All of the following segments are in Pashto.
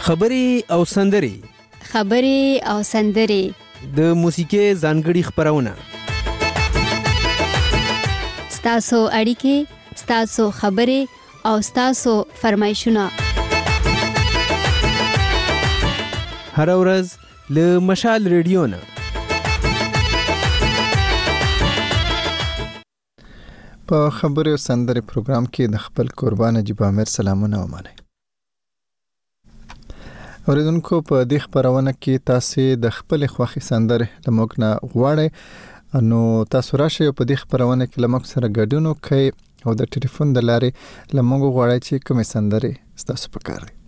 خبرې او سندرې د موسیقۍ ځانګړي خپرونه ستاسو اړیکې، ستاسو خبرې او ستاسو فرمایشونه هر ورځ له مشال ریډیو نه. په خبرې او سندرې پروګرام کې د خپل قربان نجیب عامر سلامونه ومنئ. اوریدونکو، په دې خبرونه کې تاسو د خپل خوښي سندره لموږ نه غواړئ، نو تاسو راشئ په دې خبرونه کې لموږ سره ګډون وکړئ او د ټلیفون د لارې لموږ غواړئ چې کومه سندره تاسو پکار دي.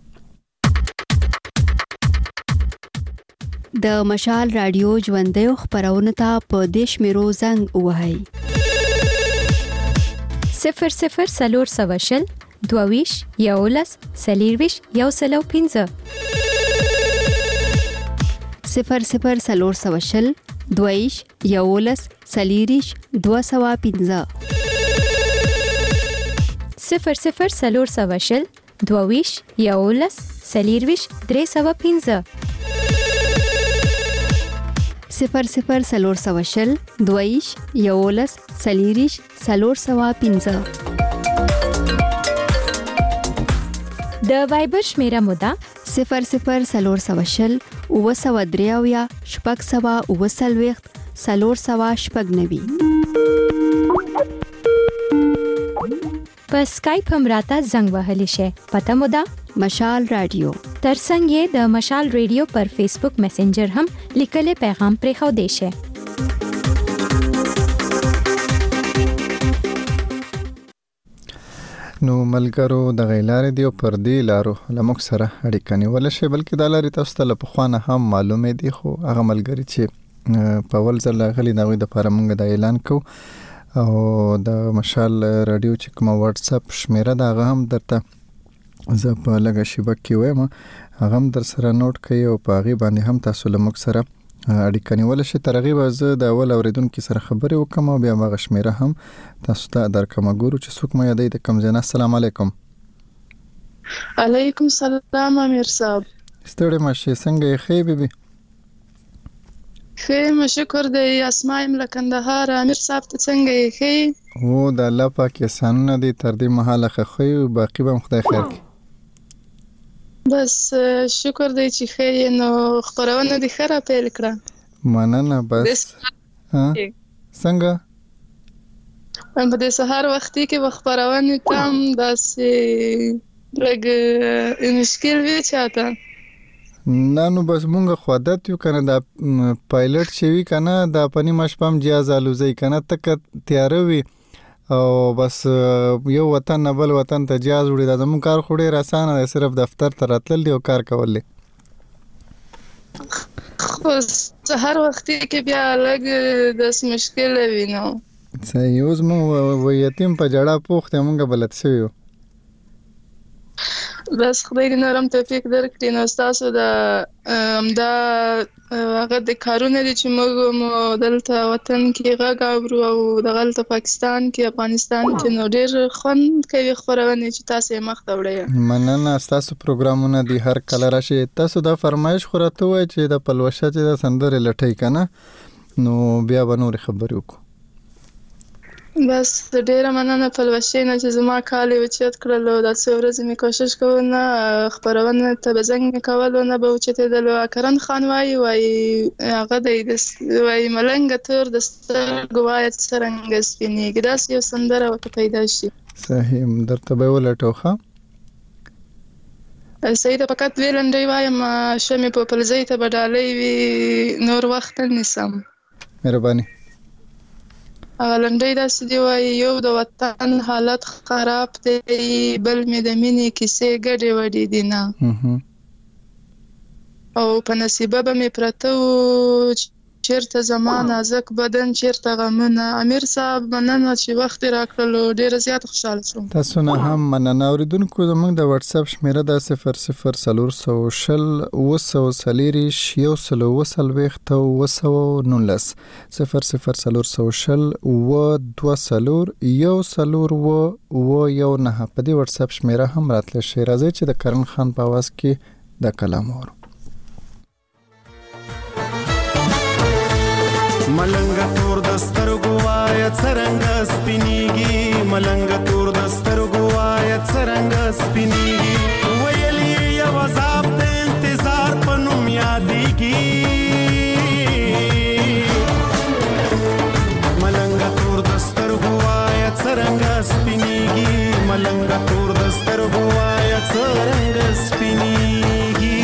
د مشال رادیو ژوندۍ خبرونه ته په دیش میرو زنګ وهاي 00 22 11 سلیرویش یو سلو 15 00 22 11 سلیریش 215 00 22 11 سلیرویش 315 00 22 11 سلیریش 315. د وایبر شمیره مودا 00 اوسودریاویا شپږ سوا اوسلويخت سلور سوا شپږ نوي. په سکایپ هم راته زنګ وهلی شي. پته مودا مشال رادیو. ترڅنګ د مشال رادیو پر فیسبوک میسنجر هم لیکلي پیغام پرې خو دی شي. نو ملګرو د غیلارې دی پر دی لارو لموږ سره اړیکه نیول شي، بلکې د لارې تاسو ته په خوانه هم معلومه دي، خو هغه ملګری چې په ول ځل غلي دغه د لپاره موږ د اعلان کو او د مشال رادیو چې کوم واتس اپ شمیره دا هم درته زه په لګه شیبه کې وایم، هغه هم در سره نوٹ کړئ او په هغه باندې هم تاسو لموږ سره اړیکه نیول شي. ترغیب زه د اول اوریدونکو سره خبرې وکم او بیا هغه شمیره هم تاسو ته درکم. ګورو چې څوک مې یادې د کم ځای. السلام علیکم. علیکم السلام امیر صاحب. ستړي مشه څنګه یې خې بیبي؟ خې شکر دی. اسماء ملکندهار. امیر صاحب ته څنګه یې خې؟ او د الله پاک احسانونه دي تر دې مهاله خې او باقی به خدای خیر کړي. بس شکر دی چې خیر نو خبرونه دي خره پیل کړه. مننه. بس څنګه په دې سهار وختي کې خبرونه تام داسې لګ مشکل وی چاته نه. نو بس مونږه خودت یو کنه دا پایلټ شوی کنه دا پنی مشپم جیاز الوزي کنه تک تیار وی او بس یو وطن نه بل وطن ته جاز وړي. دا زموږ کار خو ډېر اسانه دی، صرف دفتر ته راتلل دی او کار کول دی. خو هر وخت کې بیا لګ داس مشکل وي نو صحیح. اوس مو یتیم په جړه پوخته مونږه بلد شوی. بس خدای دې نرم توفیق درکړي. نو تاسو دا هغه د کارونه دي چې موږ دلته وطن کې غږ اورو او دغلته پاکستان کې افغانستان کې نو ډېر خوند کوي خبرونه چې تاسو یې مخ ته وړئ. مننه. تاسو پروګرامونه دي هر کله راشي. تاسو دا فرمایش خورته وای چې د پلوشه چې د سندره لټای کنه نو بیا به نور خبرې وکړو. بس ډیره مننه پلوشه نه چې زما کالي وچت کړلو. دا څو ورځې مې کوشش کوم نه خبرونه ته بزنګ کول نه به وچته د کرن خان وای هغه د وای ملنګ تور د ګوایت سرنګ سپینې ګداس یو سندره وته پیدا شي. صحیح. درته به ولټوخه سیده فقط ویلندې وایم شمه په پلزې ته بدالې وی نور وخت نسم. مهرباني. لنډۍ داسې دی وایي یو د وطن حالت خراب دی بل مې د مینې کیسې ګډې وډې دي نه او په نصیبه به مې پرته و چیرته زما نازک بدن چیرته غمونه. امیر صاحب مننه چې وخت راکړلو ډېر زیات خوشاله شوم. تاسو نه هم مننه. اوریدونکو زموږ د واتس اپ شمیره د 00 وسو سلیریش یو سلو وسلويخت وسو 19 00 و 2 سلور یو سلور و یو نه. په دې واتس اپ شمیره هم راتله شي. راځي چې د کرن خان په आवाज کې د کلام اورو. ملنګ تور دستر ګوایا څرنګ سپینیږي ملنګ تور دستر ګوایا څرنګ سپینیږي ویلې یو عذاب د انتظار په نوم یادېږي ملنګ تور دستر ګوایا څرنګ سپینیږي ملنګ تور دستر ګوایا څرنګ سپینیږي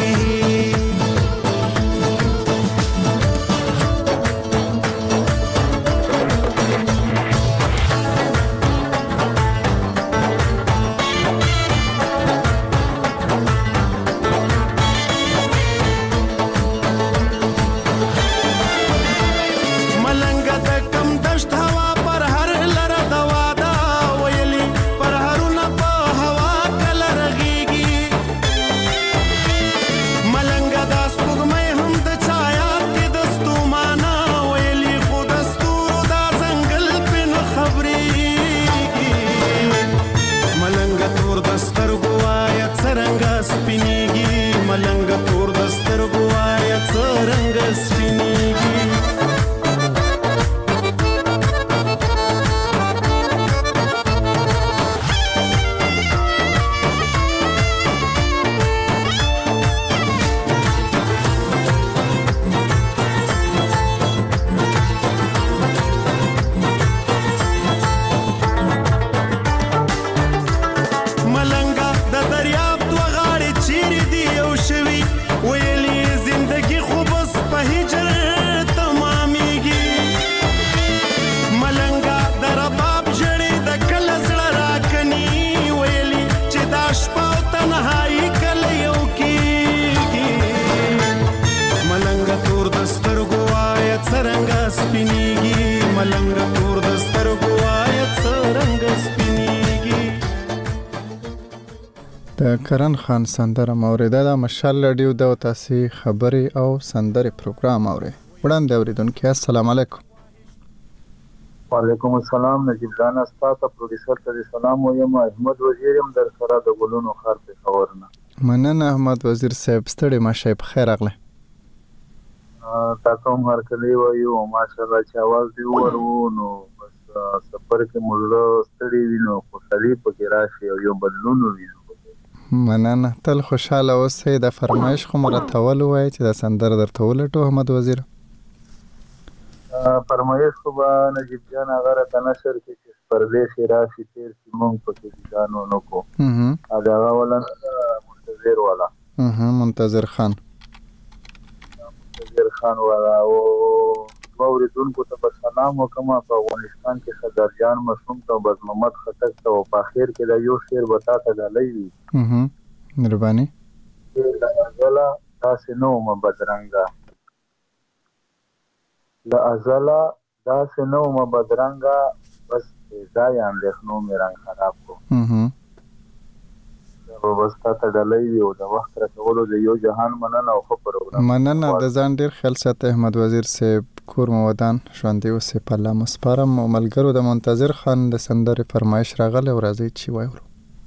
کرن خان سندره موریده د مشال رادیو د تاسو خبري او سندره پروګرام اوري وړاندې اوریدونکو السلام علیکم. وعلیکم السلام. نجیب جان استاد پروډوسر ته سلام وایم. احمد وزیر هم در سره د ګلونو خار په خبرنه. مننه احمد وزیر صاحب ستړي ماشه په خیر اغله. تاسو هم هر کله وایو ماشاءالله چې आवाज دی ورو نو بس سفر کې موږ ستړي وینو خوشالي پکې راشي او یو بدلون وینو. مننه تل خوشاله اوسئ. د فرمایش خو مرتول وای چې د سندر درته ولټو احمد وزیر. فرمایش خو به نجیب جان هغه راته نشر کې چې پردیسي راشي تیر چې مونږ پکې ځانو نو کو هغه ولا منتظر والا منتظر خان والا او اوریدونکو ته په سلام وکم. په افغانستان کې صدر جان مسوم ته بز محمد خټک ته او په اخر کې دا یو شعر وتا ته غلې وي مهرباني لا تاسو نو م بدرنګا لا ازلا تاسو نو م بدرنګا بس ځای اندېښنو مې رنګ خراب کو او بس ته غلې وي او د وخت راکولو د یو جهان مننه او پروګرام مننه د ځان ډیر خیال ساته احمد وزیر صاحب کور مودان ژوندې اوسې په الله مسپارم. ملګرو د منتظر خان د سندرې فرمایش راغله او راځي چې وایو.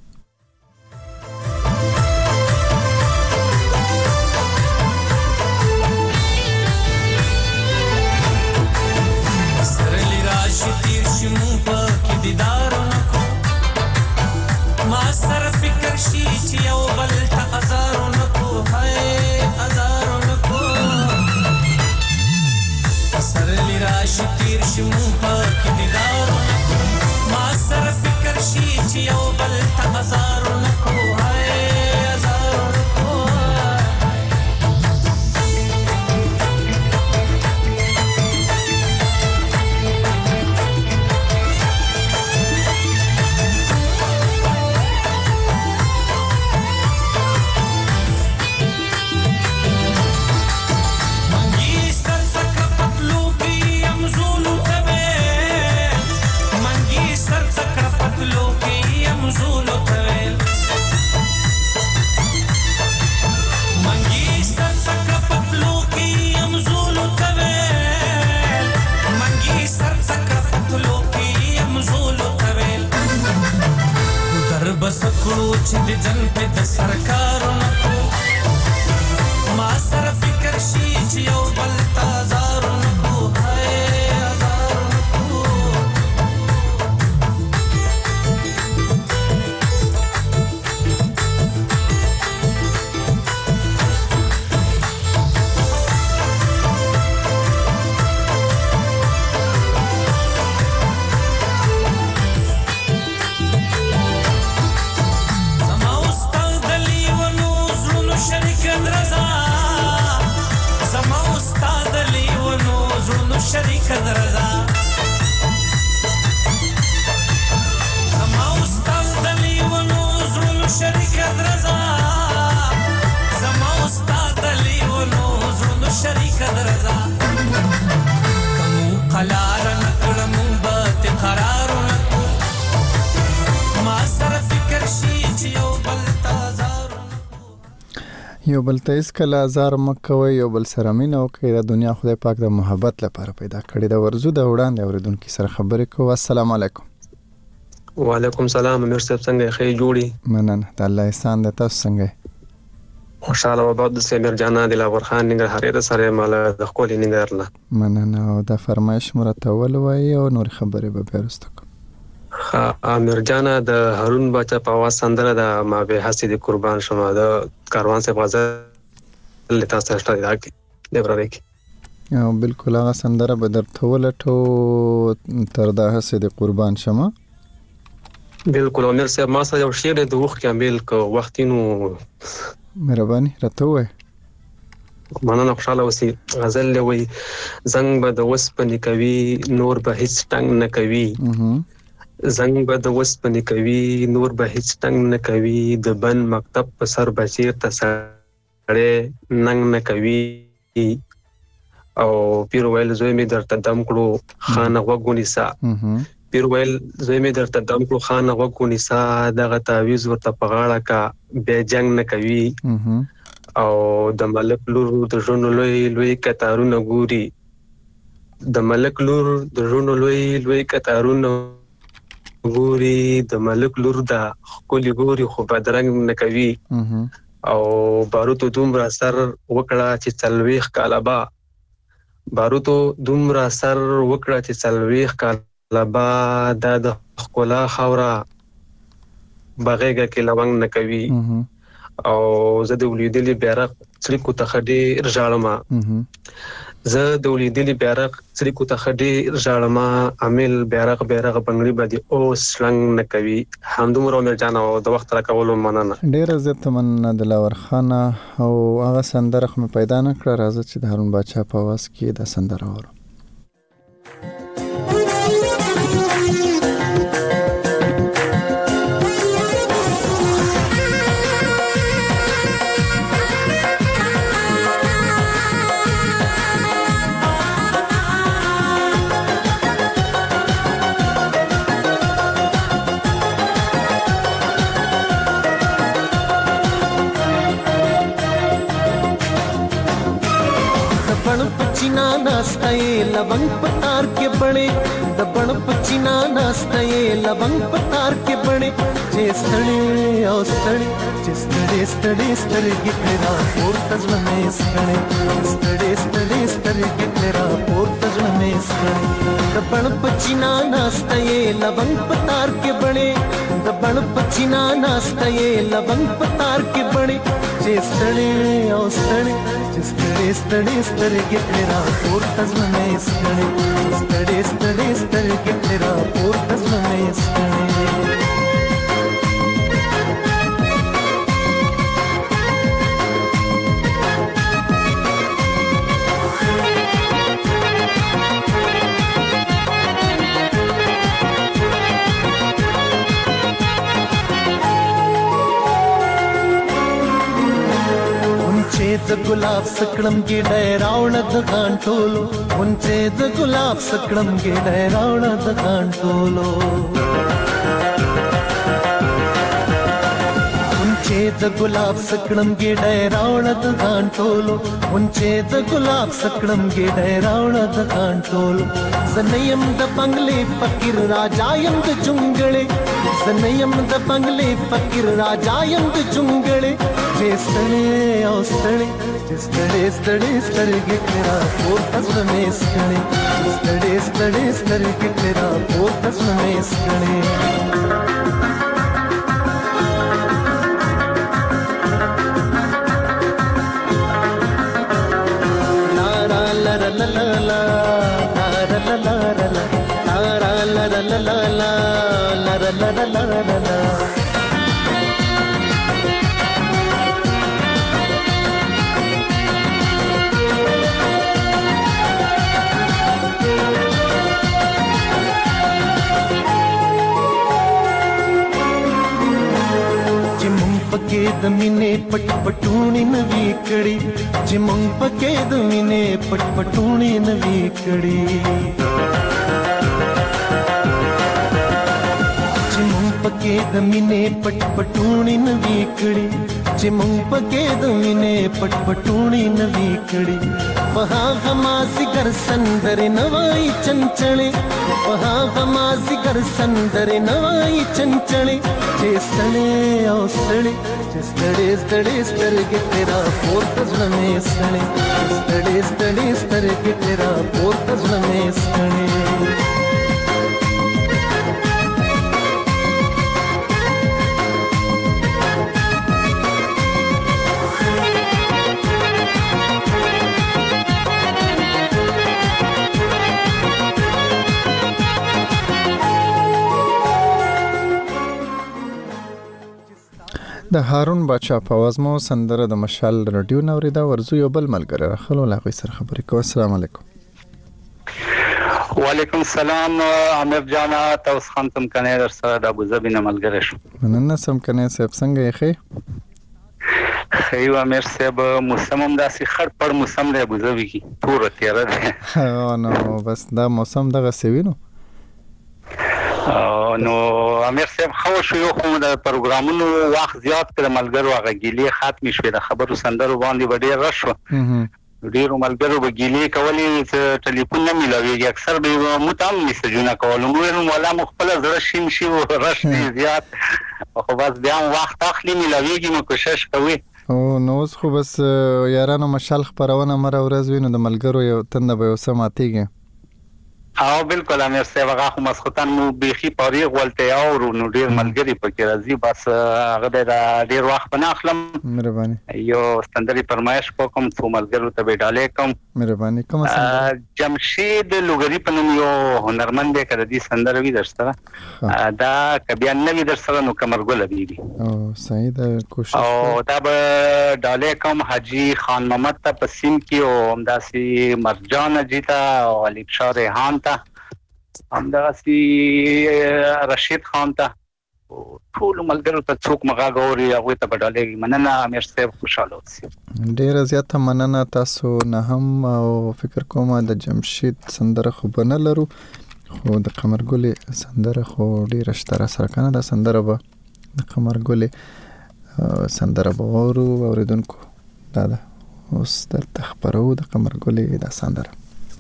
سرلی راشي تیر شمو پکې دیدار نکو ما سر فکر شي چې یو بل ته ازار نکو هاي ازار نکو سرلی راشي تیر شمو پکې دیدار ما سر فکر شي چې یو بل ته ازار نکو هاي ازار نکو بس کړو چې د جن په د سرکارونو سره فکر شي چې یو بل ته ازار نکو هاي ازار نکو شریک درزا زما استاد دلی ونو زړونو شریک درزا زما استاد دلی ونو زړونو شریک درزا کوم قلار نکړم به قرار نکو ما سره فکر شي چې یو بل تازار یو بل ته اسکل ازار مکوي یو بل سره مینه وکړي د دنیا خدای پاک د محبت لپاره پیدا کړی دا ورزو د وړاندې اوریدونکو سره خبرې کوو. السلام علیکم. وعلیکم سلام. امیر صاحب څنګه ښه جوړي؟ مننه د الله احسان د تاسو څنګه؟ خوشاله و بعد سه امیر جانا دلاور خان ننګرهاري د سره مال د خپل ننګرله مننه او د فرمایش مرته ول وای او نور خبرې به بیرسته کوم. امیر جانا د هارون بچا په واس سندره د ما به حسید قربان شمه د کاروان سے غزل لتا سره راکی دیبره کی او بالکل هغه سندره به درته ولټو تر دا حسید قربان شمه. بالکل امیر صاحب ما سره یو شعر د وخت کامل کو وختینو مهرباني راته وای. مننه خوشاله وسی غزل لوي زنګ به د وسپنې کوي نور به هیڅ ټنګ نه کوي زنګ به د وسپنې کوي نور به هیڅ ټنګ نه کوي د بن مکتب په سر بچیر ته سړې ننګ نه کوي او پیر ویل زوی می درته دم کړو خان وګونیسا پیر ویل زوی می درته دم کړو خان وګونیسا دغه تعویز ورته پغاړه کا به جنگ نه کوي او د ملک لور د ژوند لوی کتارونه ګوري د ملک لور د ژوند لوی کتارونه ګوري د ملک لور دا خولي ګوري خو بدرنګ نه کوي او باروتو دومره سر وکړه چې تلويخ کالبا باروتو دومره سر وکړه چې تلويخ کالبا د خلا خورا بغیګه کې لونګ نه کوي او زه د ولیدلې بیرغ څلیکو ته خډې رجالما زه د ولیدلې بیرغ څلیکو ته خډې رجالما عامل بیرغ بنگړي باندې او سلنګ نه کوي همدومره مې جانا او د وخت راکولو مننه ډیر عزت مننه د لاور خان او هغه سندره خو پیدا نه کړ راځي چې د هارون بادشاه په واس کې د سندره اورو. लवंग पतार के बड़े दबण पचीना नास्ते लवंग पतार के बड़े जे स्थळे ओ स्थळे जे स्थळे गिटरा पोर तजल में स्थळे स्थळे गिटरा पोर तजल में स्थळे दबण पचीना नास्ते लवंग पतार के बड़े दबण पचीना नास्ते लवंग पतार के बड़े जे स्थळे ओ स्थळे स्थळे गिटरा पोर तजल में स्थळे स्थळे गिटरा पोर तजल में स्थळे द गुलाब सकड़म गे डैरावण द कांटोलो उनचे द गुलाब सकड़म गे डैरावण द कांटोलो उनचे द गुलाब सकड़म गे डैरावण द कांटोलो उनचे द गुलाब सकड़म गे डैरावण द कांटोलो सनयम द बंगले फकीर राजायम द जुंगले सनयम द बंगले फकीर राजायम द जुंगले जे स्थळे ओ स्थळे ستړې ستړې سترګې تیرا پورته زړه مې سکڼې ستړې ستړې سترګې تیرا پورته زړه مې سکڼې پکې د مینې پټ پټونی نوي کړي چې مونږ پکې د مینې پټ پټونی نوي کړي چې مونږ پکې د مینې پټ پټونی نوي کړي چې مونږ پکې د مینې پټ پټونی نوي کړي په هغه مازیګر سندرې نوای چنچلې په هغه مازیګر سندرې نوای چنچلې چې ستړې او ستړې چې ستړې ستړې سترګې تیرا پورته زړه مې سکڼې ستړې ستړې سترګې تیرا پورته زړه مې سکڼې د هارون بچا په आवाज مو سندره د مشال رادیو نوریدا ورزو یو بل ملګری راخلو لاغوي سره خبرې کوو. السلام علیکم. وعلیکم السلام امیر جانا تاسو خان تم کنه در سره د ابو ظبي نه ملګری شو. مننه سم کنه صاحب څنګه یې خې؟ خیو امیر صاحب موسم هم داسې خړ پړ موسم دی ابو ظبي کی پوره تیار دی. نو بس دا موسم دغه سوینو نو امیر صاحب خو شو یو خو د پروګرامونو وخت زیات کړ ملګرو هغه ګیلې ختم شوه د خبرو سندرو باندې ډېر راشو ډېر ملګرو به ګیلې کولې ټلیفون نه ملويږي اکثر به متام میسجونه کول نو ولا مخبل زړه شین شي او رش زیات خو بس بیا وخت اخلي ملويږي نو کوشش کوي او نو خو بس یارانو مشال خبرونه مر ورځ وینو د ملګرو یو تند به وسماتيږي او بالکل امیر صاحب هغه خو مسخوتن مو بيخي پاریغ ولته او نو ډیر ملګری پکې راځي بس هغه د ډیر وخت نه اخلم مهرباني یو ستندري فرمایش کوم څو ملګرو ته ډالې کوم مهرباني کوم جمشید لوګری په نوم یو هنرمند دی کړه دي سندروي درسره دا کبي ان وی درسره نو کمرګل دی او صحیح ده کوشش او دا به ډالې کوم حاجی خان محمد ته پسیم کی او همداسي مرجان جیتا او علي شاه ریحان همداسي رشید خان ته ټول ملګرو ته څوک مغا غوري هغه ته بدلېږي مننه امیر صاحب خوشاله اوسئ ډیر زیاته مننه تاسو نه هم او فکر کوم د جمشید سندره خو بنه لرو خو د قمرګلې سندره خو ډیر شتره سره کنه د سندره به د قمرګلې سندره به اوریدونکو دا اوس در تخبرو د قمرګلې د سندره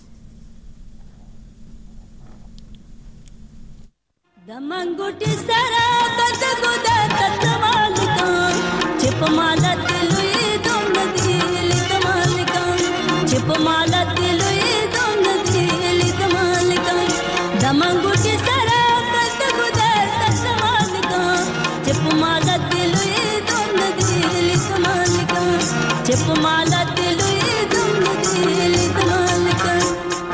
دمنګوټي سره د ګودا تتمالکان چپ مالا دلوي دوم دی لتمالکان چپ مالا دلوي دوم دی لتمالکان دمنګوټي سره د ګودا تتمالکان چپ مالا دلوي دوم دی لتمالکان چپ مالا دلوي دوم دی لتمالکان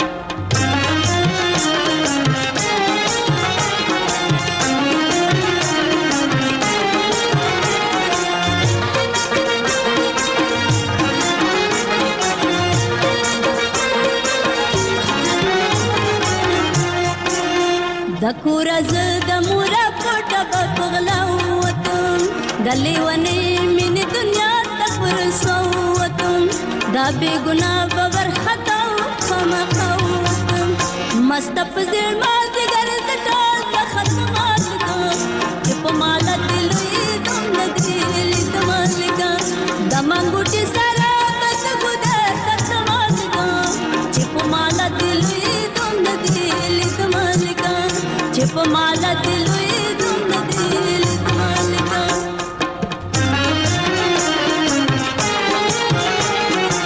دکورز د مورا پټه بغلا وطن دلی ونی من دنیا تپر سوتن دا بے گناہ بور خطا خما وطن مست پزړ ما دګر د ټال ختمات کو چپ مالا دلوي دوم ندی لتمالکا دمنګوټي سره د ګودا ختمات کو چپ مالا دلوي دوم ندی لتمالکا چپ مالا دلوي دوم ندی لتمالکا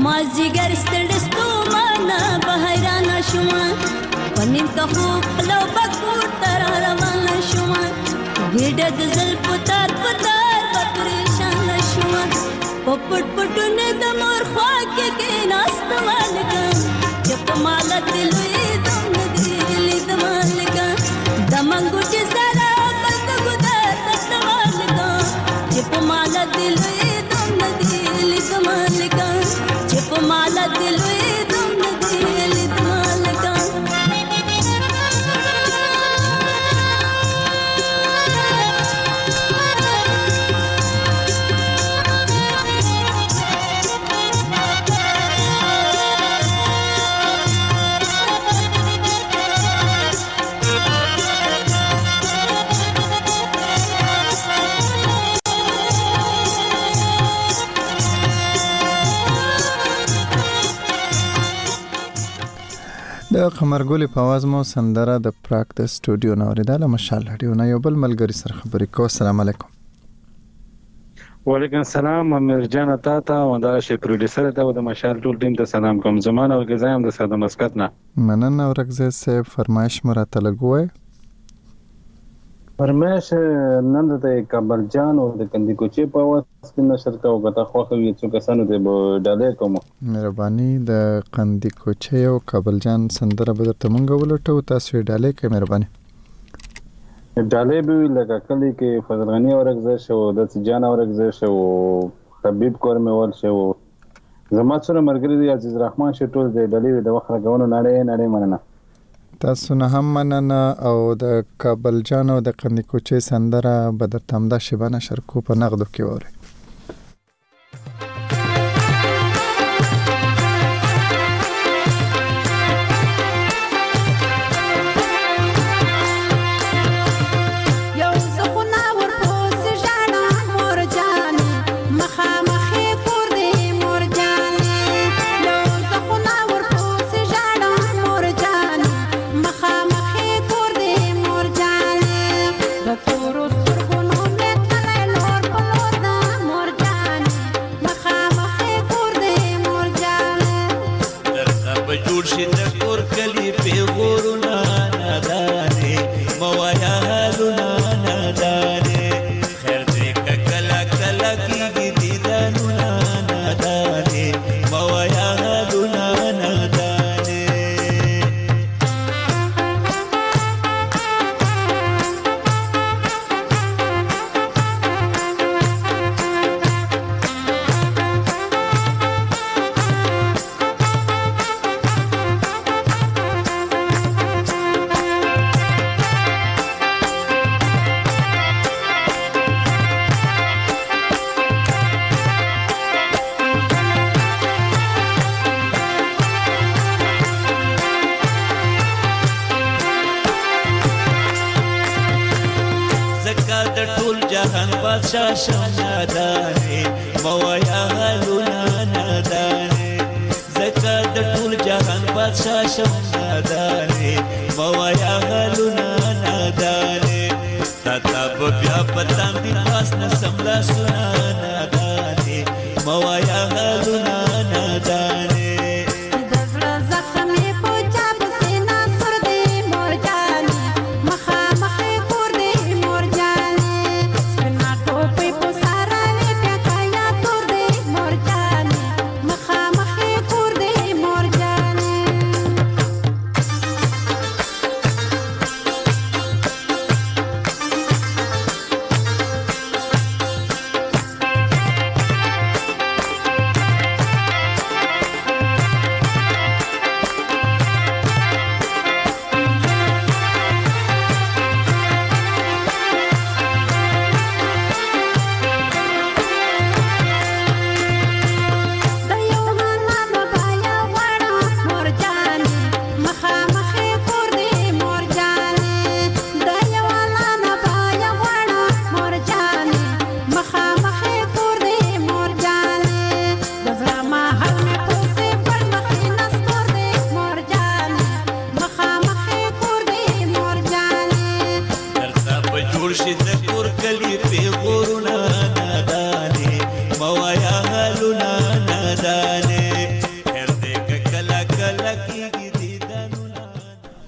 مازیګر ستړستو مانا بهران شوما پنیم کا خوب لو بکور تر روان شوما ګډ د زل پتار پتار پریشان شوما پپټ پټونه د مور خوا کې ناست مالکا چپ مال دل دم دی لید مالکا دمنګو چې سره پک ګدا تت مالکا چپ مال دل دم دی لید مالکا چپ مال دل دم دی لید مالکا د قمرګل په आवाज مو سندره د پراک د سټوډیو نو رداله مشال هډیو نه یو بل ملګری سره خبرې کو. السلام علیکم. وعلیکم السلام. امیر جان تا او دا شي پروډوسر ته د مشال ټول ټیم ته سلام کوم. زمانه او غزایم د ساده مسکت نه مننه ورغزه سه فرمایش مراته لګوي. فرمایش نن د کابل جان او د کندی کوچې په واس کې نشر کا او غته خوخه وي چې کسانو ته ډالې کوم. مهرباني د کندی کوچې او کابل جان سندره به درته مونږ ولټو تاسو ډالې کې مهرباني. ډالې به لکه کلی کې فضل غنی اورغزه شو د جان اورغزه شو حبیب کورمه ول شو زما سره مرګري دی عزیز رحمان شټول دی ډالې د وخت غوونو نړۍ مننه. تاسو نه هم مننه او د کابل جان او د کندی کوچې سندره به درته همدا شبانه شرکو په نغدو کې وره.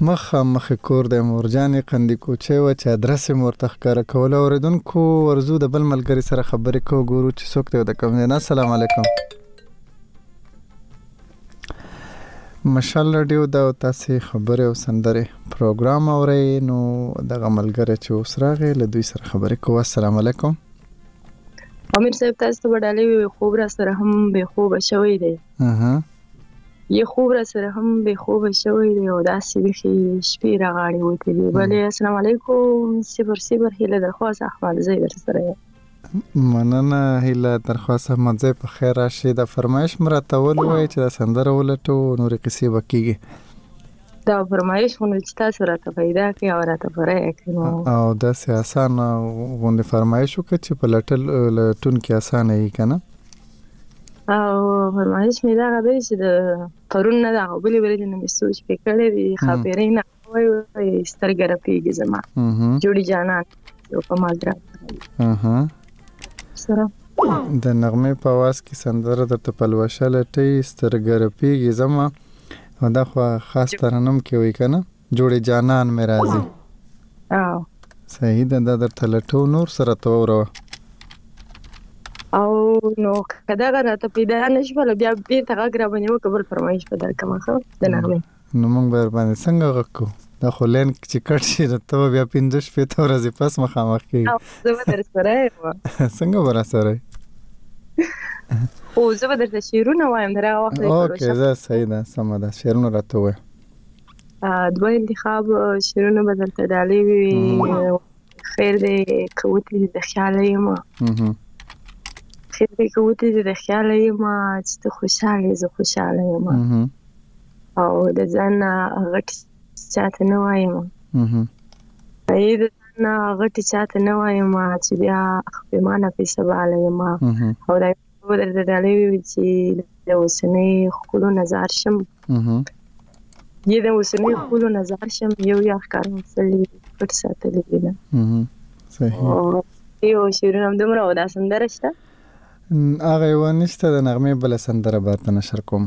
مخ کور د مورجانې قندي کوچې و چې ادرس مور تخکاره کول اوریدونکو ورزو د بل ملګری سره خبرې کو ګورو چې څوک دی د کوم نه. السلام علیکم. مشال رادیو دا تاسو خبره او سندره پروګرام اورئ نو دغه ملګری چې اوس راغی له دوی سره خبرې کو. السلام علیکم. امیر صاحب تاسو په ډالې خوب را سره هم به خوب شوي دی. یې خوب را سره هم به خوب شوي دی او داسې بخي شپې راغاړي وته دی. بلې السلام علیکم. صفر هله درخواست احمد زی در سره مننه. هله درخواست احمد زی په خیر راشي. د فرمایش مراتول وای چې د سندره ولټو نور قصې وکيږي. دا فرمایش خو چې تاسو راته پیدا کړئ او راته فرای کړئ او دا سیاسان غونډه فرمایش وکړي چې په لټون کې اسانه یې کنه. او فرمایش مې دا غوډه چې د پرون نه دا غوډه ورې نه مې سوچ پکړې دي خبرې نه وای سترګې راپیږي زما جوړی جانان یو په ماجرا سره د نغمه په واس کې سندره درته پلوشه لټي سترګې راپیږي زما او دا خو خاص ترنم کې وای کنه جوړی جانان مې راځي. صحیح ده درته لټو نور سره تورو او نو کدا راته پیدا نشول بیا به تاګه غرابنه وکبل فرمایش په در کما خو د نغمه نو موږ به باندې څنګه غکو دا خو لین چې کټ شي ته بیا 15 شپه ته ورځې پس مخامخ کی او زه به در سره څنګه ورا سره او زه به درته شیرونه وایم درا وخت اوکې زه صحیح ده سم ده شیرونه راته وای دوه انتخاب شیرونه بدل ته ډالې وی خیر دې کوتي د خیال یم خیر دې کوتي د خیال یم چې خوشاله زه خوشاله یم او د ځان غټ چاته نه وایم ای د ځان غټ چاته نه وایم چې بیا په معنا په سباله یم او دا ورته ډالې چې د اوسنۍ خلو نظر شم یې د اوسنۍ خلو نظر شم یو یا ښکار مسلې پټ ساتلې ده. صحیح یو شیرونه هم دومره او دا سندره شته هغه یو نشته د نغمه بل سندره به نشر کوم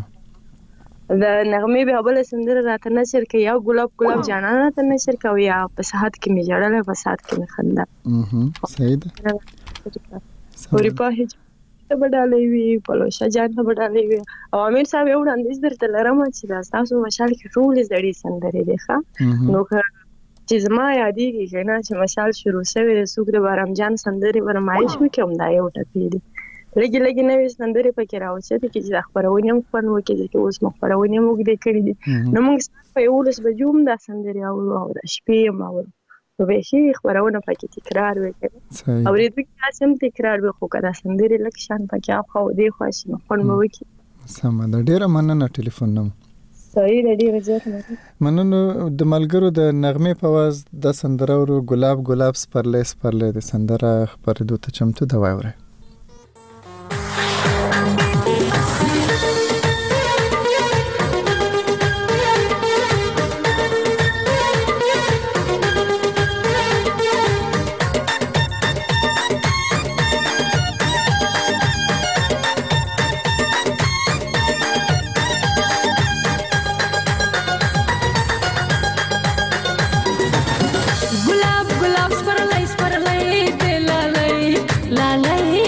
د نغمه به بل سندره راته نشر کوي یا ګلاب جانان راته نشر کوي یا په ساعت کې می جړل په ساعت کې می خندا. صحیح ده پوری په هیڅ ته بدلې وی پلوشه جان ته بدلې وی او امیر صاحب یو وړاندیز درته لرم چې دا تاسو مشال کې ټول زړې سندرې دي ښه نو چې زما یادېږي کنه چې مشال شروع شوی د سوق د بارام جان سندرې ورمایش وکوم دا یو ټکی دي لګي نوې سندرې پکې راوچې چې د خبرونه هم خپل وکړي چې اوس مخبرونه موږ دې کړې دي نو موږ په یو لس بجوم دا سندرې او د شپې ماول نو به شي خبرونه پکې تکرار وکړي او ریډ کې هم تکرار وکړو کدا سندرې لکه شان پکې اخو دې خوښ نه خپل مو وکړي سم ده. ډیره مننه ټلیفون نم صحیح دی ډیره زیات مننه د ملګرو د نغمه په واز د سندره ورو ګلاب سپرلې د سندره خبرې دوته چمتو دا وایره गुलाब गुलाब स्परलाई स्परलाई ला ला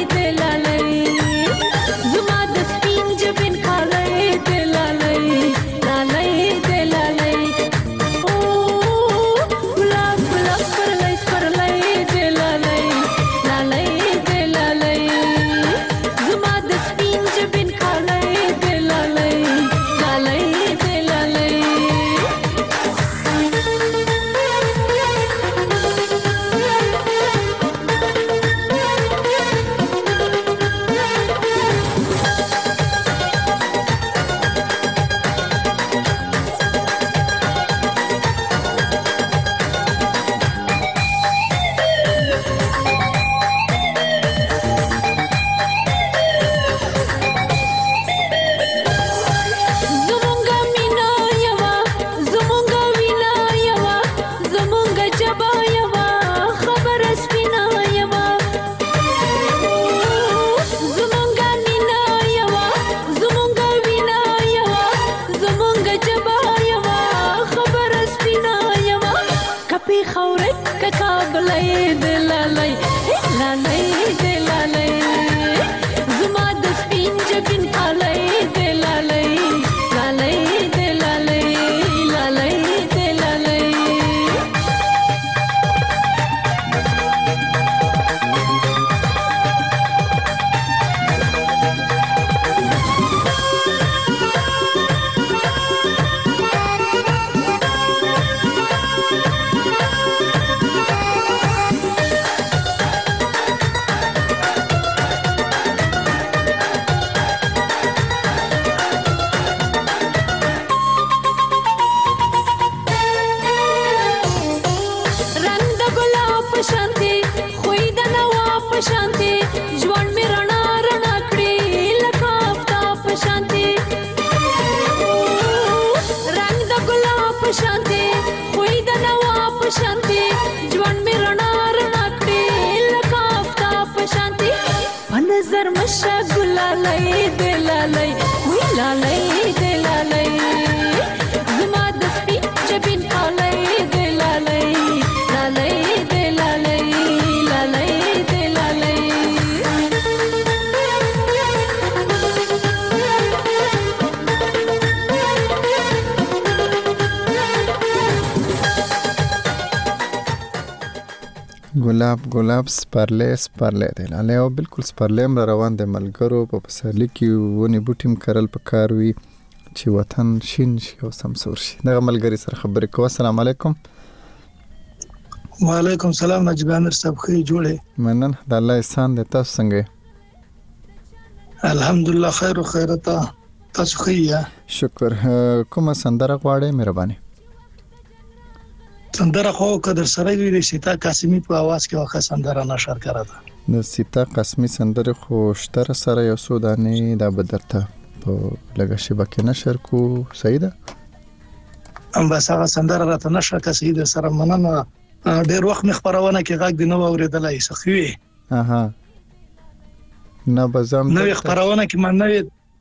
مشه ګلالۍ دلالۍ وی لالۍ دلالۍ زما د سپین جبین آلۍ دلالۍ لالۍ دلالۍ لالۍ دلالۍ ګلاب ګلاب سپرلی دی لالی او بالکل سپرلی هم روان دی ملګرو په پسرلي کې ونې بوټي هم کرل پکار وي چې وطن شین شي او سمسور شي دغه ملګري سره خبرې کوو. السلام علیکم. وعلیکم السلام نجیب امیر صاحب ښه جوړې مننه د الله احسان دی تاسو څنګه یې؟ الحمدلله خیر و خیرته تاسو ښه یې؟ شکر. کومه سندره غواړئ مهرباني؟ سندره خو که در سره وي د سیتا قاسمي په आवाज کې واخه سندره نشر کړه ده د سیتا قاسمي سندره خو شتره سره یو څو دانې دا بدرته په لږه شیبه کې نشر کو صحیح ده ام بس هغه سندره راته نشر کا صحیح ده سره مننه ډېر وخت مخبرونه کې غږ دی نو اوریدلای سخوي اها نه بزم نو خبرونه کې من نه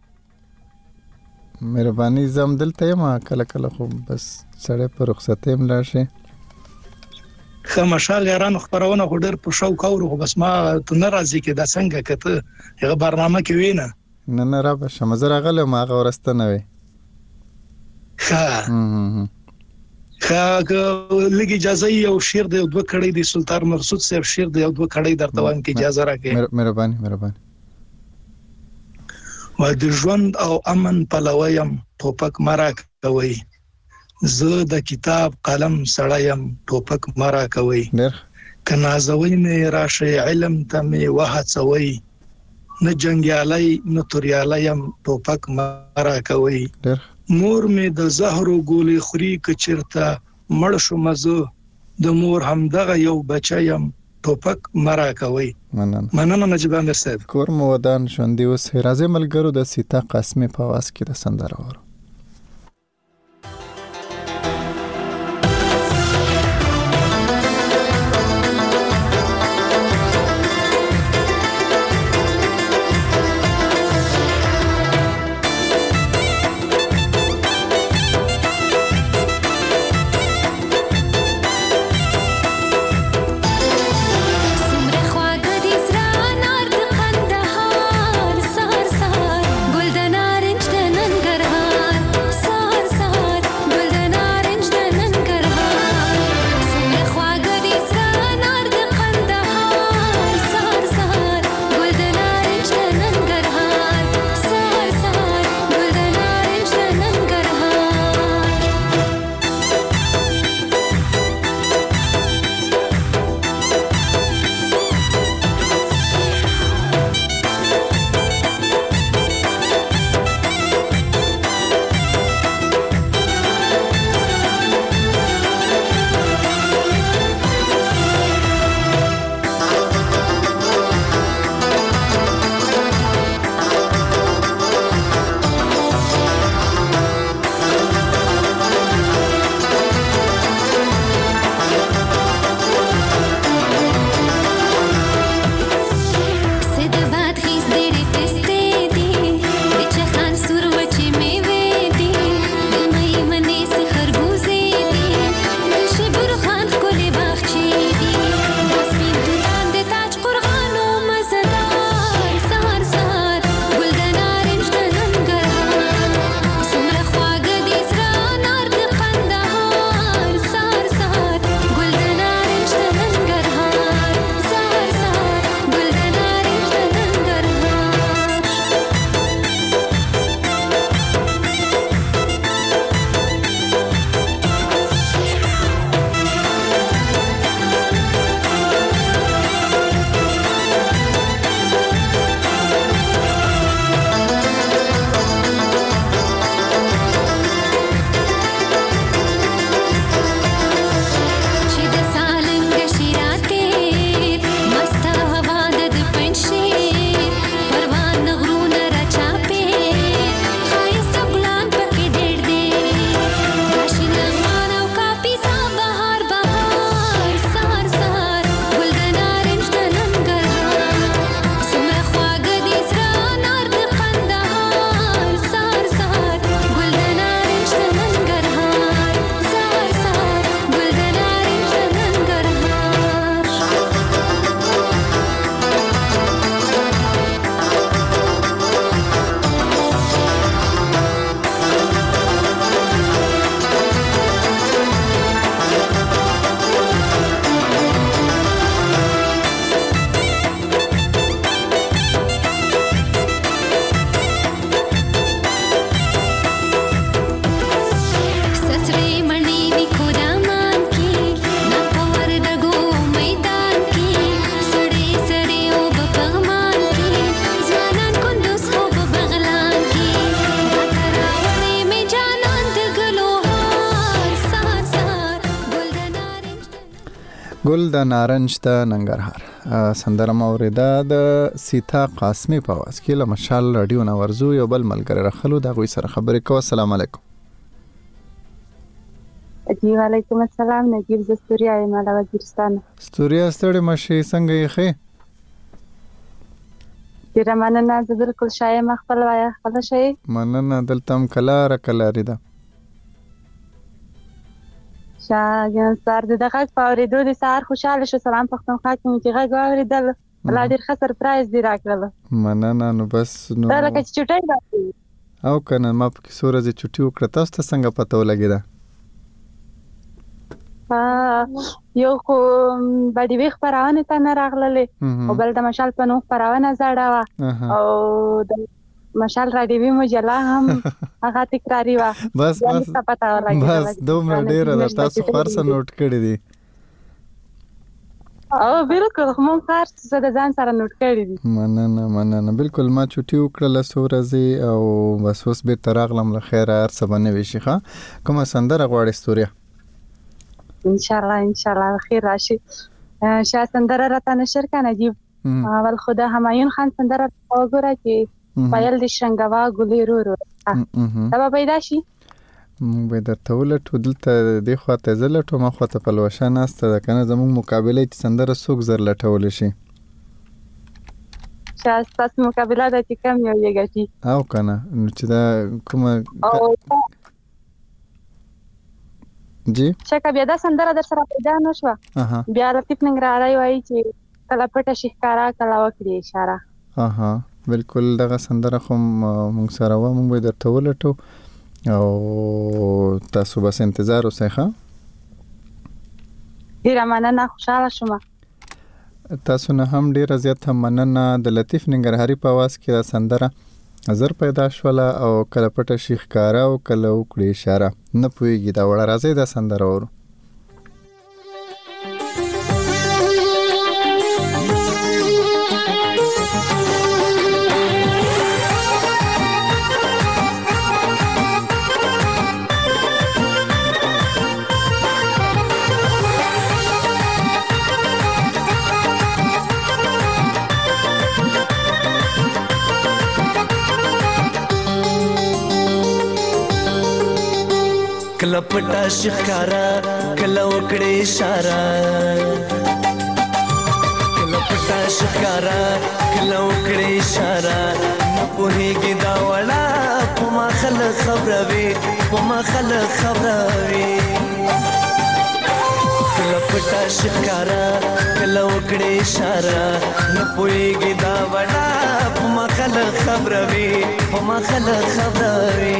مهرباني زم دلته ما کله کله خو بس سړی په رخصتۍ ملاړ شي خمشال یارانو خبرونه خو ډېر په شوق اورو بس ما ته ناراضي کې دا څنګه کته هغه برنامه کې وینه نه را به شمزر غل ما هغه ورسته نه وي ها لګي اجازه یو شعر دی دوه کړي دی سلطان مرسود صاحب شعر دی دوه کړي درته وایم کې اجازه راکې مهرباني و د ژوند او امن پلویم ټوپک مرا کوي زه د کتاب قلم سړیم ټوپک مرا کوي کنازوي مې راشه علم ته مې وهڅوي نه جنگیالي نه توریالیم ټوپک مرا کوي مور مې د زهرو ګولې خوري کچرته مړ شو مزه د مور هم دغه یو بچیم ټوپک مرا کوي. مننه نجیب امیر صاحب. کور مو ودان ژوندي اوس راځي ملګرو د سیتا قاسمي په आवाज کې د سندره وره ګل د نارنج د ننګرهار ګل د نارنج د ننګرهار سندره مو اوریده د سیتا قاسمی په आवाज کې له مشال رادیو نه ورزو یو بل ملګری راخلو د غوي سره خبرې کوو. السلام علیکم. جی وعلیکم السلام. نجیب زستوریا یم له وزیرستان. ستوریا ستړي مشي څنګه یې ښه؟ ډیره مننه. زه بالکل شایم خپل وای خپل شي. مننه. دلته هم کلاری ده. شاګان سر د دغه پاوریدو د سار خوشاله شو. سلام پښتونخوا کې چې غږ اوریدل لا ډیر ښه سرپرایز دی راکړل. مننه. نو بس نو دا لکه چټای راځي او کنه ما په سورې چټي وکړه. تاسو ته څنګه پته ولګیدا؟ یو خو باندې وی خبرونه ته نه راغللې او بل د مشال په نوم خبرونه زړه وا او د مشال رادیوي مجله هم هغه تکراری وا. بس دومره ډیره د تاسو خرڅ نوٹ کړی دي. او بالکل مون خرڅ زه د ځان سره نوٹ کړی دي. مننه. بالکل ما چټي وکړه سورزي او بس اوس به تراغلم له خیر هر څه باندې وشيخه. کومه سندره غواړې ستوریا؟ ان شاء الله خیر راشي. شاه سندره راته نشر کنه نجیب. اول خدا همایون خان سندره وګوره چې پایل د شنګوا ګلې رو دا پیدا شي. به درته ولټو دلته د خواته زلټو ما خواته په لوشه ناسته ده کنه زموږ مقابله چې سندره سوق زر لټول شي. شاه تاسو مقابله د چې کم یو یګټي او کنه نو چې دا کومه جی شکه بیا دا سندره در سره پیدا نه شو. بیا لطیف ننګرهاری وایي چې کله پټه شکارا کله وکړي اشاره. بالکل دغه سندره خو مونږ سره و مونږ به درته ولټو او تاسو بس انتظار اوسئ. ښه ډیره مننه. خوشاله شوم. تاسو نه هم ډیره زیاته مننه. د لطیف ننګرهاری په आवाज کې دا سندره زر پیدا شوله او کله پټه شیخ کارا او کله وکړي اشاره. نه پوهیږي دا وړه راځي دا سندره ورو. کله پټه شکارا کله وکړي اشاره. کله پټه شکارا کله وکړي اشاره. نه پوهیږي دا وړه په ما خلک خبروي په ما خلک خبروي. کله پټه شکارا کله وکړي اشاره. نه پوهیږي دا وړه په ما خلک خبروي په ما خلک خبروي.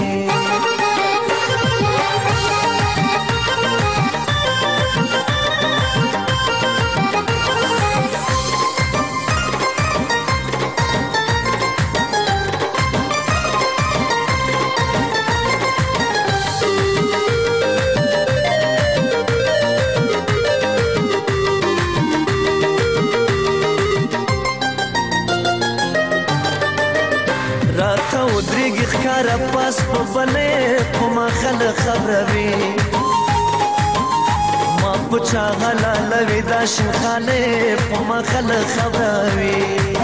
خکارا پاس په بلې په ما خلک خبروي. ما په چا غلا لوي دا شنخانې په ما خلک خبروي.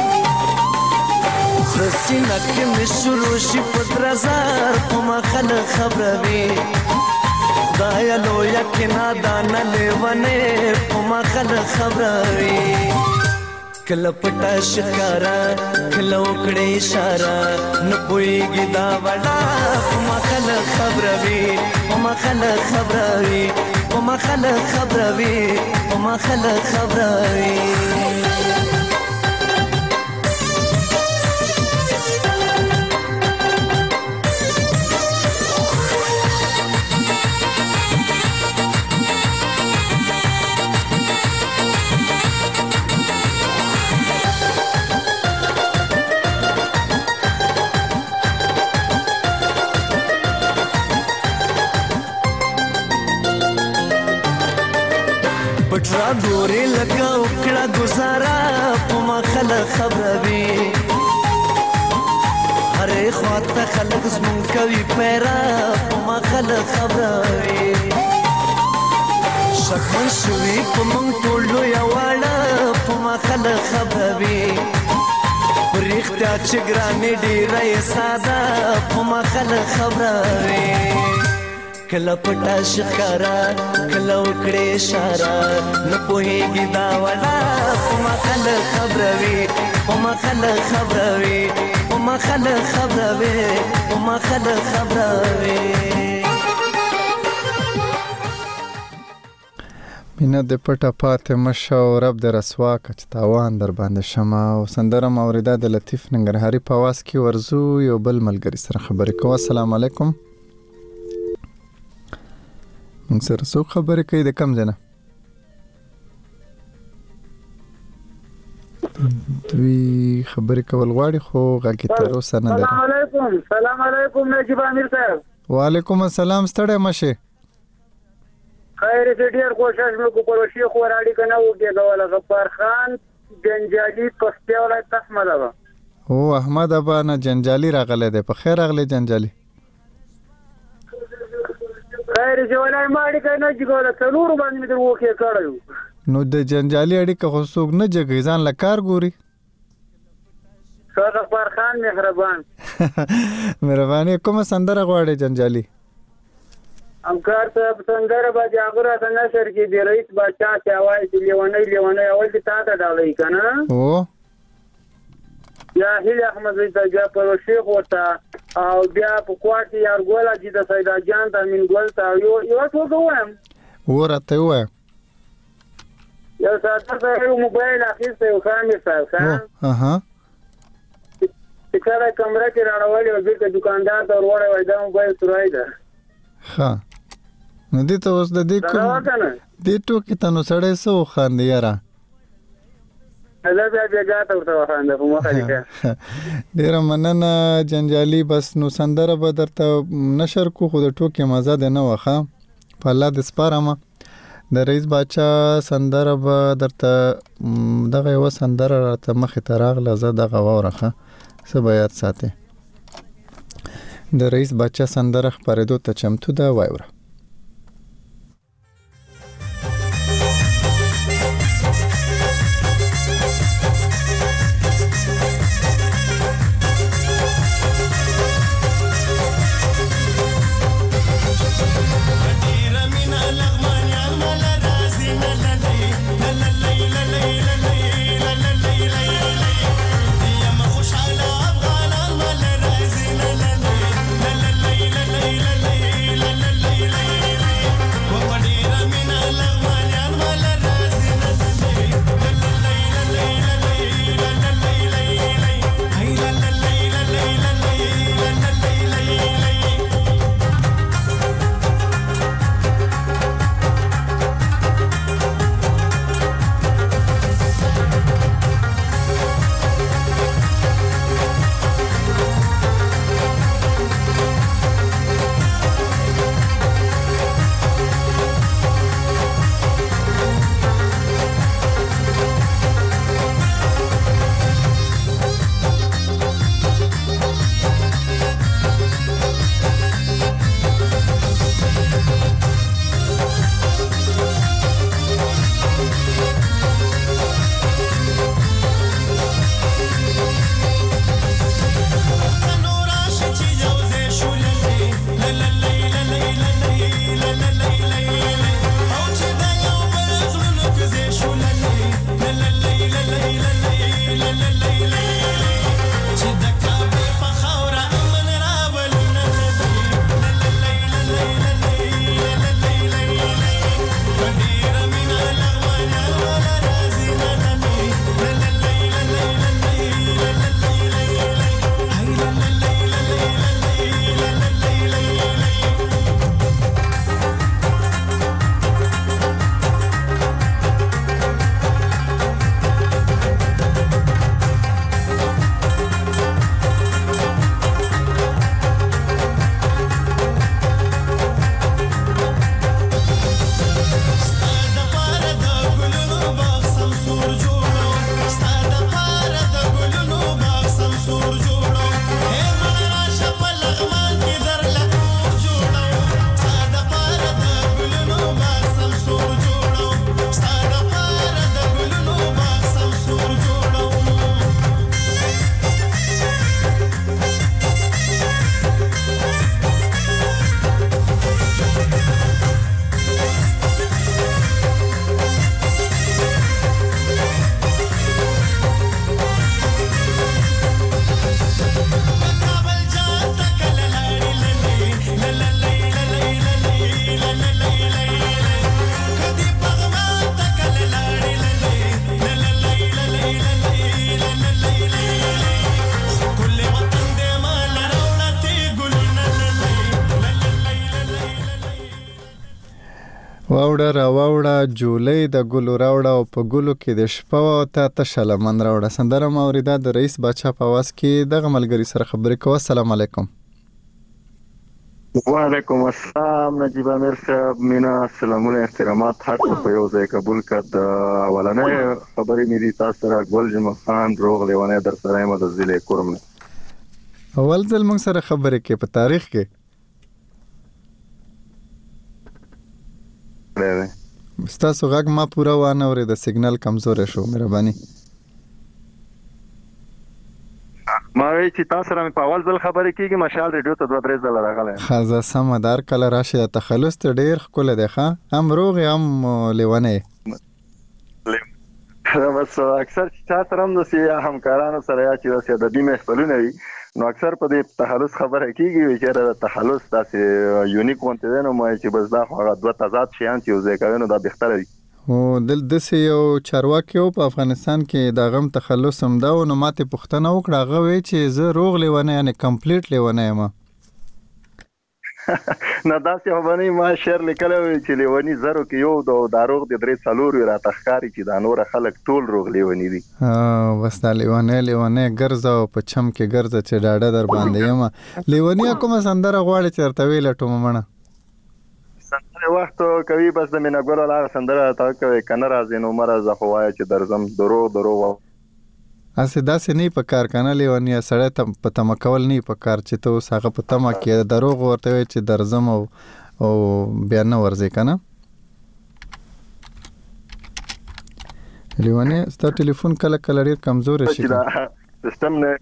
سسینه کې مې شروع شي په درزار په ما خلک خبروي. خدایا لویه کې نادانه لیونې په ما خلک خبروي. کله پټه شکارا کله وکړي اشاره. نه پوهیږي دا وړه په ما خلک خبروي په ما خلک خبروي په ما خلک خبروي په ما خلک خبروي. پټرا ګوري لکه وکړه گزارا په ما خلک خبروي. هرې خواته خلک زمونږ کوي پیرا په ما خلک خبروي. شکمن شوي په مونږ ټول لویه واړه په ما خلک خبروي رښتیا چې ګرانې ډېره یې ساده په ما خلک خبروي کله پټه ښکاره کله وکړې اشاره نه پوهېږي دا وړه په ما خلک خبروي په ما خلک خبروي په ما خلک خبروي په ما خلک خبروي مینه د پټه پاتې مشه او رب د رسوا که چې تاوان در باندې شمه او سندره مورده د لطیف ننګرهاري په آواز کې ورځو یو بل ملګري سره خبرې کوو. السلام علیکم. موږ سره څوک خبرې کوي د کم ځای نه؟ دوی خبرې کول غواړي خو غږ یې تر اوسه نه لري. سلام علیکم نجیب امیر صاحب. وعلیکم السلام. ستړی مشه. خیر دې ډیر کوشش مې کو پر شیخ وراړي کنه وګېدل غفار خان جنجالي پسته ولای تسمه ده. او احمد ابا نه جنجالي راغله ده. په خیر راغله جنجالي. خیر دې ولای ماړي کنه چې ګوره څلور باندې در وکې کړو. نو د جنجالي اړیکه خو څوک نه جګی ځان لکار ګوري. غفار خان مهربان. مهرباني کومه سندره غواړي جنجالي؟ امکار صاحب سندره باندې هغه راته نشر کې دی رئیس بادشاہ چې وایي چې لیونی اول کې تا ته ډالۍ کنه او یا هیل احمد زیدا پر شیخ وتا او بیا په کوټي یار ګولا چې د سیدا جان د امین ګول تا یو څه کوم ورته وای یو ساعت موبایل اخیسته یو خامې صاحب اها چې کله کمره کې راوړل او بیرته دکاندار ته وروړی وای دا موبایل سورای ده. ها نو دې ته اوس د دې کوم دې ټوکې ته نو سړی څه وخاندي یاره؟ زه بیا ګاته ورته وخانده په مخه لیکه. ډېره مننه جنجالي. بس نو سندره به درته نشر کو خو د ټوکې مزه دې نه وخه په الله دې سپارمه. د رئیس باچا سندره به درته دغه یوه سندره راته مخې ته راغله زه دغه واورخه څه به یاد ساتې. د رئیس باچا سندره خپرېدو ته چمتو ده وایوره. لا واوړه راوړه جولۍ د ګلو راوړه او په ګلو کې د شپه او ته تشه لمن راوړه. سندره مو اورېده د رئیس باچا په آواز کې. دغه ملګري سره خبرې کوو. السلام علیکم. وعلیکم السلام نجیب امیر صاحب. مینا سلامونه احترامات هر څه په یو ځای قبول کړ. اولنې خبرې مې دي تاسو سره ګل جمع خان روغ لیوانه در سره یم د ضلع کورم. اول ځل موږ سره خبرې کې په تاریخ کې ستاسو غږ ما پوره وانه اورېد. د سیګنال کمزوری شو. مهرباني. ما وی چې تاسو سره په اول ځل خبرې کېږي. مشال ریډیو ته 2-3 ځله راغلی. خزه سمدار کله راشي. تخلص ته ډېر ښکلی دی. ښه هم روغ هم لیونی. بس اکثر چې چا سره هم داسې همکارانو سره یا چې داسې ادبي محفلونه وي نو اکثر په دې تخلص خبره کېږي چې د تخلص داسې یونیک غونډې دی نو ما چې بس دا خو هغه دوه تضاد شیان چې یو ځای کوي نو دا بهتره دي. او داسې یو چارواکي و په افغانستان کې د هغه هم تخلص هم دا و نو ماتې پوښتنه وکړه. هغه وایي چې زه روغ لیونی یعنې کمپلیټ لیونی یم. نه داسې خو به نه ما شعر لیکلی وی چې لیوني زرو کې یو دا روغ د 3-4 وي راته ښکاري چې دا نوره خلک ټول روغ لیوني دي. بس دا لیونی ګرځه او په چم کې ګرځه چې ډاډه در باندې یم. لیوني کومه سندره غواړې چې درته ویلټومه مړه؟ سندره وخت کوي بس د مینا ګل ولا سندره تا کوي کنه راځي نو مرز خو وای چې درزم درو اسه داسې نه په کار کنه لیونی سړی ته په تم کول نه په کار چې ته ساغه په تم کې دروغ ورته چې درزم او بیا نه ورځي کنه. لیونی ستاسو ټلیفون کله ډیر کمزور شي. سیستم نه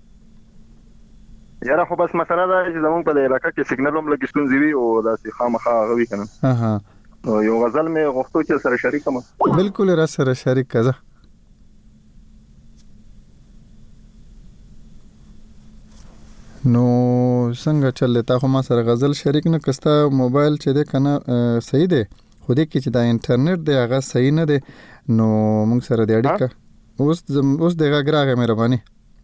یاره خو بس مسله ده چې زمونږ په علاقه کې سیګنال هم لږ ستونزې وي او داسې خامخا غوي کنه. یو غزل مې غوښتو چې سره شریک کړم. بالکل را سره شریک کړه. نو څنګه چل تا خو ما سره غزل شریک نه کستا موبایل چې ده کنه صحیح دی خو دې کې چې دا انټرنیټ دی هغه صحیح نه دی نو موږ سره د اړیکه اوس دغه غراغه مهرباني.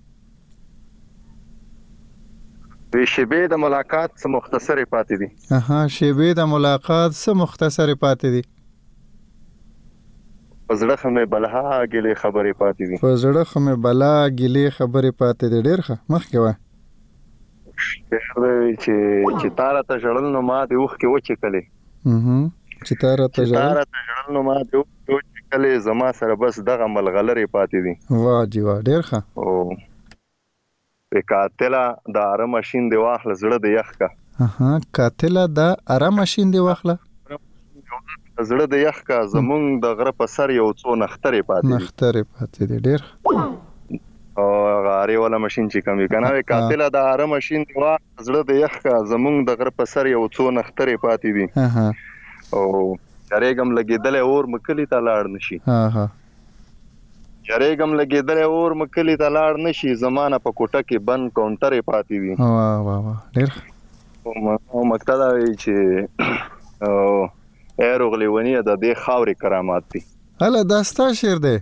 شیبې د ملاقات څه مختصرې پاتې دي. شیبې د ملاقات څه مختصرې پاتې دي. په زړه خو مې بلا ګلې خبرې پاتې دي. په زړه خو مې بلا ګلې خبرې پاتې دي. ډېر ښه مخکې وای چې تاره ته ژړل نو ما دې اوښ کې وچکلې. چې تاره ته ژړل نو ما دې اوښ کې وچکلې زما سره بس دغه ملغلرې پاتې دي. واه جی واه ډېر ښه. قاتله د اره ماشین دی واخله زړه د یخ کا. قاتله د اره ماشین دی واخله زړه د یخ کا. زمونږ د غره په سر یو څو نخترې پاتې دي. ډېر او غاری والا ماشین چې کمی کنه قاتله د اره ماشین دی واخله زړه د یخ کا. زمونږ د غره په سر یو څو نخترې پاتې دي. او چرېګم لګېدلې اور مکلی ته لاړ نشي. چرېګم لګېدلې اور مکلی ته لاړ نشي. زمانه په کوټه کې بند کاونټرې پاتې وي. واه ډېر او مقصد دی چې روغ لیونی د دې خاورې کرامات دي. هله دا ستا شعر دی.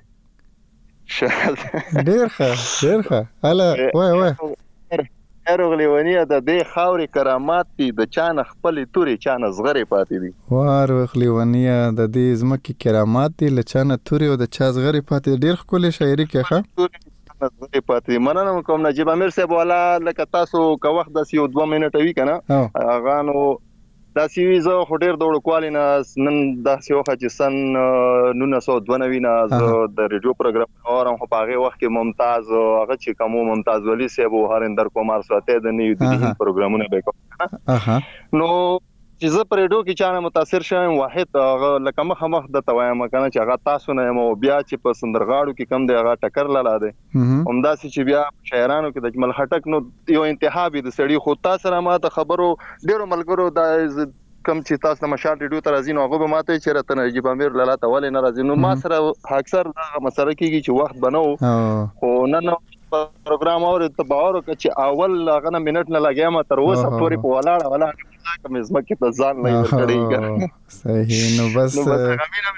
ډېر ښه هله وای روغ لیونی د دې خاورې کرامات دي. د چانه خپلې تورې چانه زغرې پاتې دي. روغ لیونی د دې ځمکې کرامات دي له چانه تورې او د چا زغرې پاتې. ډېر ښکلې شاعري کې ښه پاتې. مننه کوم نجیب امیر صاحب والا لکه تاسو که وخت داسې یو 2 منټه وي که نه هغه نو داسې وي زه خو ډېر د وړوکوالي نه نن داسې وخت چې سن 1992 نه زه د ریډیو پروګرام اورم خو په هغې وخت کې ممتاز هغه چې کوم ممتاز ولی صاحب او هریندر کمار سواتی د نیو دي پروګرامونه به کوم نو چې زه په ریډیو کې چانه متاثر شوم واحد هغه لکه مخ د توایم کنه چې هغه تاسو نه مو بیا چې په سندرغاړو کې کم دی هغه ټکر لاله دی همداسې چې بیا شاعرانو کې د اجمل خټک نو یو انتخابي د سړي خو تاسو را ما ته خبرو ډیرو ملګرو د کم چې تاسو د مشال ریډیو ته راځي نو هغه به ماته چې راته نجیب امیر لاله ته ولې نه راځي نو ما سره اکثر هغه مسره کېږي چې وخت بنو خو نن پروګرام اورې ته باور وکړه چې اول هغه نه منټ نه لګیا ما تر اوسه پورې په ولاړه کوم زما کې ته ځان نه کړی. صحیح نو بس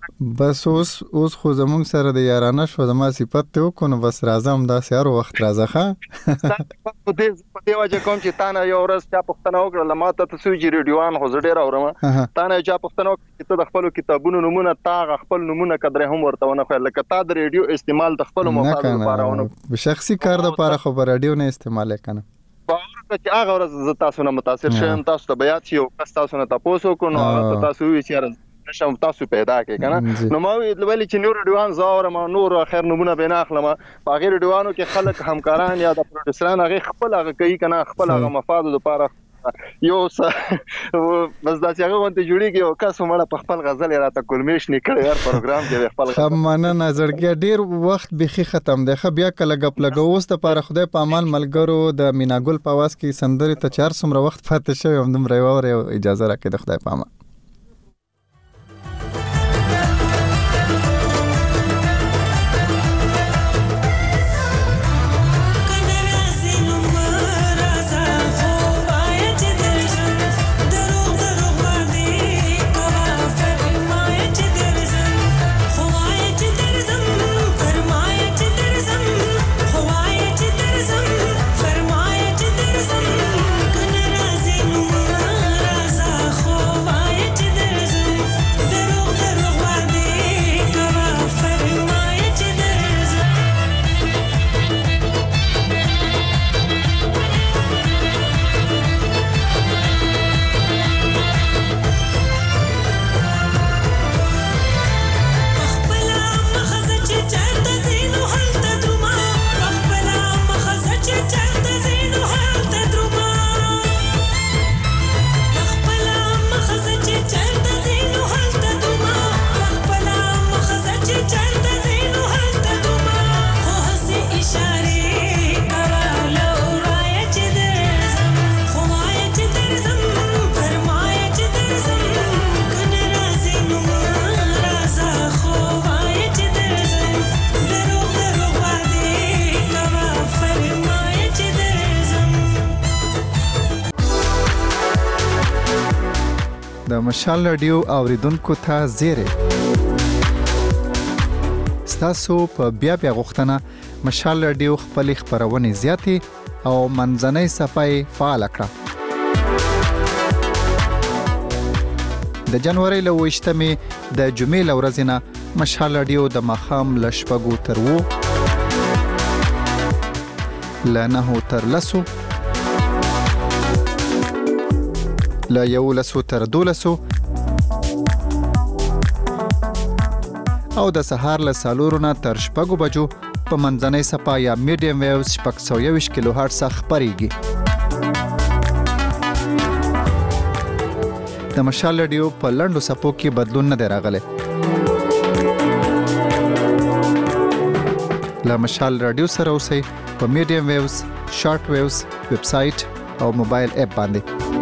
بس اوس خو زمونږ سره د یارانه شو زما صفت ته وکړو بس راځم دا سهار وخت راځه ښه په دې وجه کوم چې تانه یو ورځ چا پوښتنه وکړه ما ته تاسو چې ریډیوان خو زه ډېر اورم تانه چا پوښتنه وکړه چې ته د خپل کتابونو نمونه تا خپل نمونه قدر هم ورته ونه خو لکه تا د ریډیو استعمال د خپل مفاد لپاره ونه شخصي کار د لپاره خو رادیو نه استعمال کنه باور چې هغه ورځ تاسو نه متاثر شوم تاسو ته بیا چې یو تاسو نه تاسو کو نو تاسو وی چې نشم تاسو پیدا کې کنه نو ما ویل چې نور ډیوان زاورم نور خیر نمونه بین اخلم په غیر ډیوانو کې خلک همکاران یا د پروډوسران هغه خپل هغه کوي کنه خپل هغه مفاد لپاره یو بس دا چې هغه وانت جوړیږي او کس مړه په خپل غزل راته کولمیش نه کړی هر پروګرام کې خپل خمانه نظرګي ډیر وخت بيخي ختم دی خو بیا کله غپ لګوست لپاره خدای په امان ملګرو د میناګل په واس کې سندري ته 4 سمره وخت پاتې شوی هم دم ریوور اجازه راکړه د خدای په امان د مشال رادیو اوریدونکو ته زیره ستاسو په بیا غوښتنه مشال رادیو خپل خبرونه زیاتې او منځنۍ صفای فعال کړه د جنوري له 28مې د جمعې ورځې مشال رادیو د مخام لشپګو تر وو لنه تر لسو لا یو لسو تر دولسو او د سهار له سالورونه تر شپږو بجو په منځنۍ صفا یا میډیم ویوز 621 کیلو هرتز خبريږي د مشال رادیو په لندو صفو کې بدلون نه راغلی لا مشال رادیو سره اوسئ په میډیم ویوز شارټ ویوز ویب سټ او موبایل اپ باندې